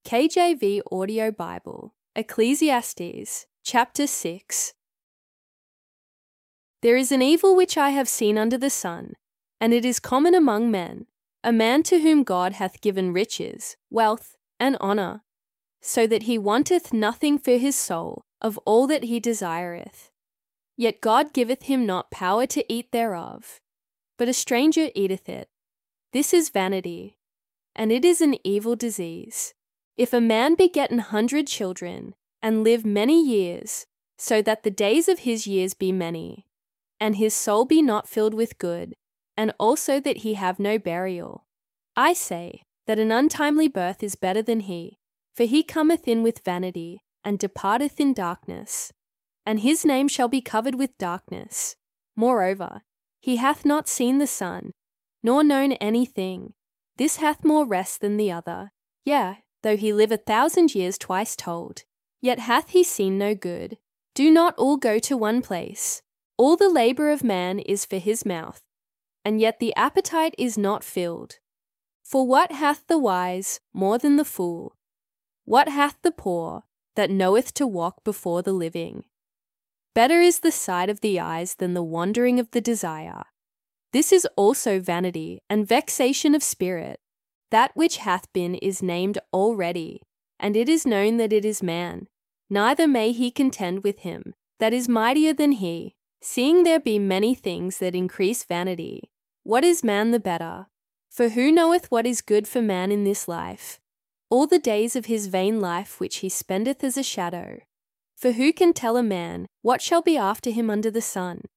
KJV Audio Bible, Ecclesiastes, chapter 6. There is an evil which I have seen under the sun, and it is common among men, a man to whom God hath given riches, wealth, and honour, so that he wanteth nothing for his soul of all that he desireth. Yet God giveth him not power to eat thereof, but a stranger eateth it. This is vanity, and it is an evil disease. If a man beget 100 children, and live many years, so that the days of his years be many, and his soul be not filled with good, and also that he have no burial, I say that an untimely birth is better than he, for he cometh in with vanity, and departeth in darkness, and his name shall be covered with darkness. Moreover, he hath not seen the sun, nor known anything. This hath more rest than the other. Yea, though he live 1,000 years twice told, yet hath he seen no good. Do not all go to one place. All the labour of man is for his mouth, and yet the appetite is not filled. For what hath the wise more than the fool? What hath the poor that knoweth to walk before the living? Better is the sight of the eyes than the wandering of the desire. This is also vanity and vexation of spirit. That which hath been is named already, and it is known that it is man. Neither may he contend with him that is mightier than he, seeing there be many things that increase vanity. What is man the better? For who knoweth what is good for man in this life? All the days of his vain life which he spendeth as a shadow. For who can tell a man what shall be after him under the sun?